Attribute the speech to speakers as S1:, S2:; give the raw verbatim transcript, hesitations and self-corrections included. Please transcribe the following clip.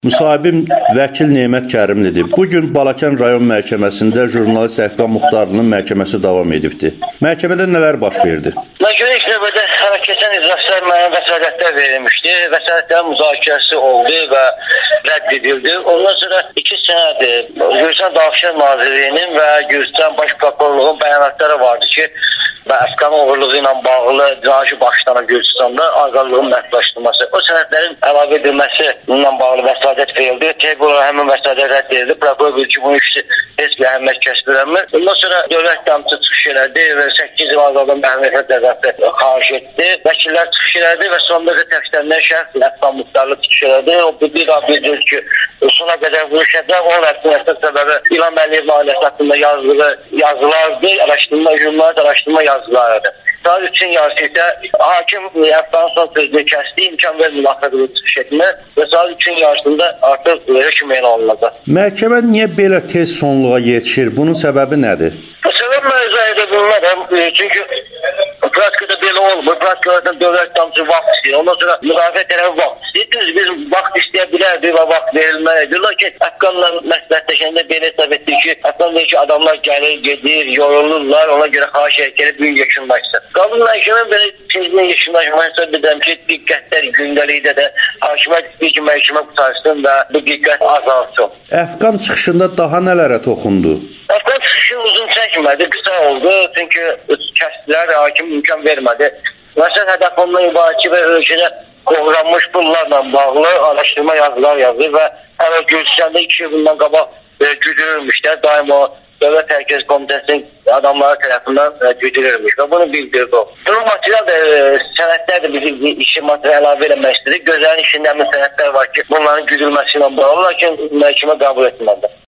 S1: Müsahibim Vəkil Nemət Kərimlidir. Bugün Balakən rayon məhkəməsində jurnalist Əfqan Muxtarlının məhkəməsi davam edibdir. Məhkəmədə nələr baş verdi?
S2: Məhkəmə ilk növbədə hərəkətən iclaslar müəyyən vəsadətlər verilmişdi. Vəsadətlərin müzakirəsi oldu və rədd edildi. Ondan sonra iki sənəd Gürcistan Daxili Nazirliyinin və Gürcistan Baş Prokurorluğunun bəyanatları vardı ki, və Əfqan oğurluğu ilə bağlı cinayət başlanıb Gürcistanda azadlığın məhdudlaşdırılması. O sənədlərin əlavə edilməsi ilə bağlı vəsadət verildi. Təhqir olaraq həmin vəsadət rədd edildi. Prokuror bildi ki, bunun işi heç bir əhəmiyyət kəsb edilmir. Ondan sonra dövlət ittihamçısı çıxış elədi və səkkiz il azadlığın məhrumiyyətə cəzası xahiş etdi. Vəkillər çıxış elədi və sonunda da təqsirlənən şəxs Əfqan Muxtarlı çıxış elədi. O bir daha bildirdi ki, sona qədər vuruşacaq. Onun əsas səbəbi İlham Əliyev ailəsi haqqında yazdığı yazılardı, araşdırma, jurnalist araşdırma yazılarıdır. Saat üçün yarısı isə hakim Əfqanın son sözünü kəsdi, imkan vermir axırı çıxış etmə və saat üçün yarısında artıq hökm elan olunacaq.
S1: Məhkəmə niyə belə tez sonluğa yetişir? Bunun səbəbi nədir?
S2: Səbəb mən izah edə bilmərəm. Çünki praktikada belə olmur. Praktikada dövlət ittihamçısı vaxt istəyir. Ondan sonra müdafiə tərəfi vaxt istəyir. Biz vaxt istəyə bilərdik və vaxt verilməlidir. Lakin Əfqanla məsləhətləşəndə belə hesab etdik ki, Əfqan deyir ki, adamlar gəlir, gedir, yorulurlar. Ona görə xahiş edək bir yekunlaşsın. Qanun məhkəmə belə tezliyə yekunlaşmaq hesab edirəm ki, diqqətlər gündəlikdə də hakimə istəyir ki, məhkəmə qutarsın və bu diqqət azalsın.
S1: Əfqan çıxışında daha nələrə toxundu?
S2: Əfqan çıxışı uzun çəkmədi, qısa oldu. Çünki kəsdilər, hakim imkan vermədi. Məsələn, hədəf ondan ibarət ki, və ölkədə qoğranmış pullarla bağlı araşdırma yazılar yazır və hələ Gürcistanda iki il bundan qabaq güdülürmüşlər. Daim o Dövlət Təhlükəsizlik Komitəsinin adamları tərəfindən güdülürmüş və bunu bildirdi o. Bunun material da sənədlər də bizim işi material əlavə eləmək istədik. Gözlərin işində həmin sənədlər var ki, bunların güdülməsi ilə bağlı, lakin məhkəmə qəbul etmədi.